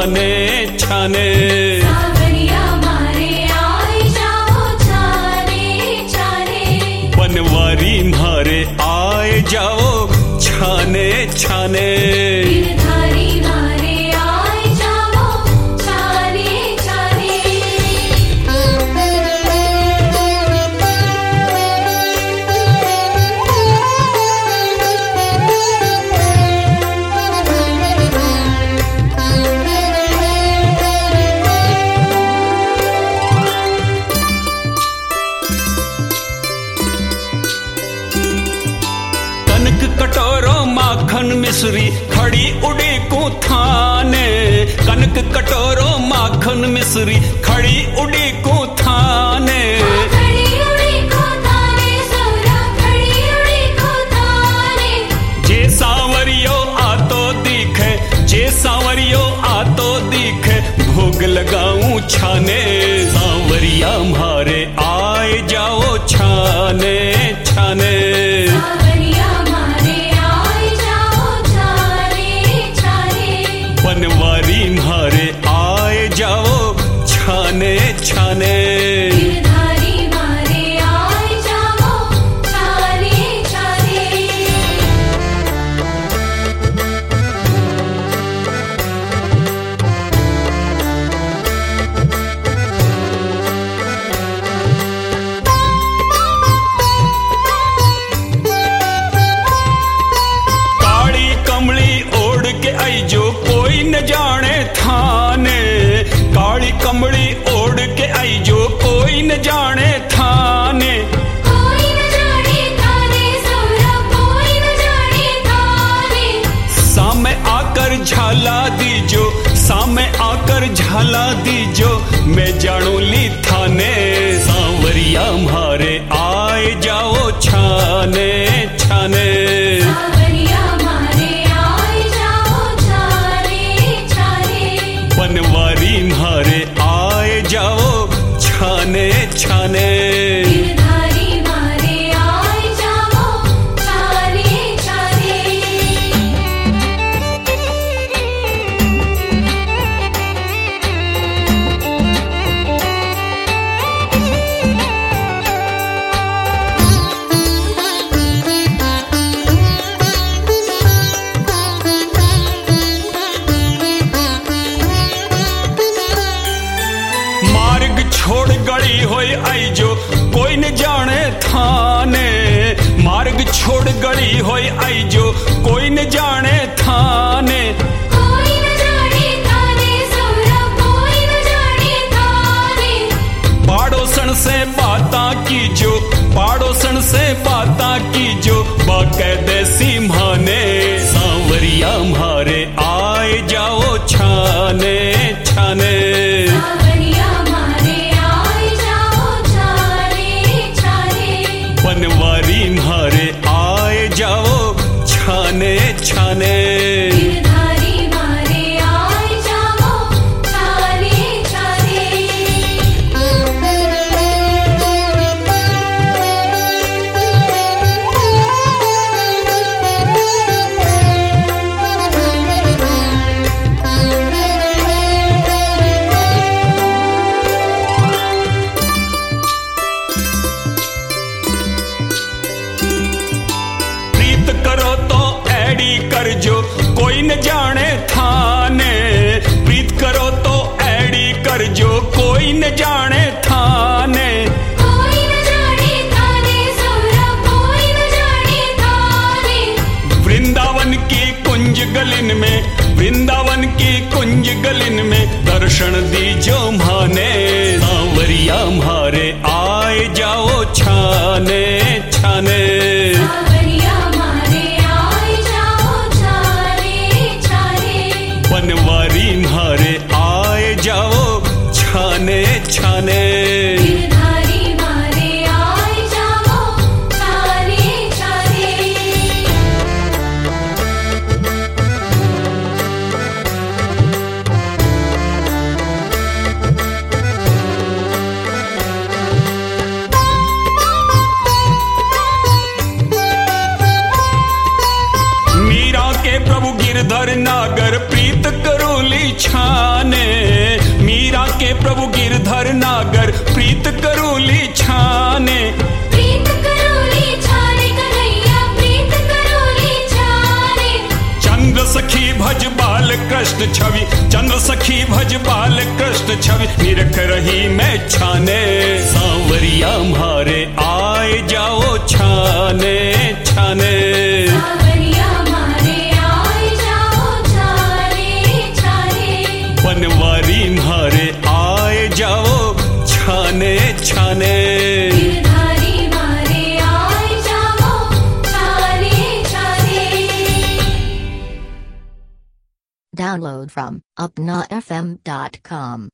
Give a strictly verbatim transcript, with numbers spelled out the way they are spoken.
छाने छाने। सावरिया मारे आए जाओ छाने छाने। बनवारी मारे आए जाओ छाने छाने। गिरधारी मारे आए जाओ छाने छाने। कनक कटोरो माखन मिश्री खड़ी उड़ी को थाने। कनक कटोरो माखन मिश्री खड़ी उड़ी को थाने। खड़ी उड़ी को थाने सौरा खड़ी उड़ी को थाने। जे सांवरियो आतो दिखे जे सांवरियो आतो दिखे भोग लगाऊं छाने। सांवरिया म्हारे आए जाओ छाने छाने। सावरिया मारे आए जाओ छाने छाने। बनवारी म्हारे आए जाओ छाने छाने। गिरधारी मारे आए जाओ छाने छाने। काली कमली ओढ़ के आई जो कोई न जाने थाने। काली कमली ओढ़ के आई जो कोई न जाने थाने। कोई न जाने थाने सौरा कोई न जाने थाने। सामे आकर झाला दीजो सामे आकर झाला दीजो मैं जानू ली थाने। सांवरिया म्हारे आए जाओ छाने छाने। सावरिया मारे आए जाओ छाने छाने। बनवारी म्हारे आए जाओ छाने छाने। गिरधारी मारे आए जाओ छाने छाने। मार्ग छोड़ गड़ी होई आई जो कोई न जाने थाने। मार्ग छोड़ गड़ी होई आई जो कोई न जाने थाने। कोई न जाने थाने सौरा कोई न जाने थाने। पाड़ोसन से बातां की जो पाड़ोसन से बातां की जो बाकायदेसी माने। सांवरिया म्हारे आए जाओ छाने छाने। सावरिया मारे आए जाओ छाने छाने। बनवारी म्हारे आए जाओ छाने छाने। गिरधारी मारे आए जाओ छाने छाने। प्रीत करो तो ऐडी कर जो कोई न जाने थाने। प्रीत करो तो ऐडी कर जो कोई न जाने थाने। कोई न जाने थाने सौरा कोई न जाने थाने। वृंदावन की कुंज गलिन में वृंदावन की कुंज गलिन में दर्शन दीजो माने। सांवरिया म्हारे आए जाओ छाने छाने। सावरिया मारे आए जाओ छाने छाने। बनवारी म्हारे आए जाओ छाने छाने। गिरधारी मारे आए जाओ छाने छाने। प्रभु गिरधर नागर प्रीत करूली छाने प्रीत करोली छाने कन्हैया प्रीत करोली छाने चंद्र सखी भज बाल कृष्ण छवि चंद्र सखी भज बाल कृष्ण छवि निरख रही मैं छाने सांवरिया म्हारे आए जाओ छाने छाने सावरिया मारे आए जाओ छाने छाने बनवारी म्हारे आए जाओ छाने छाने गिरधारी मारे आए जाओ छाने छाने Download from upna f m dot com.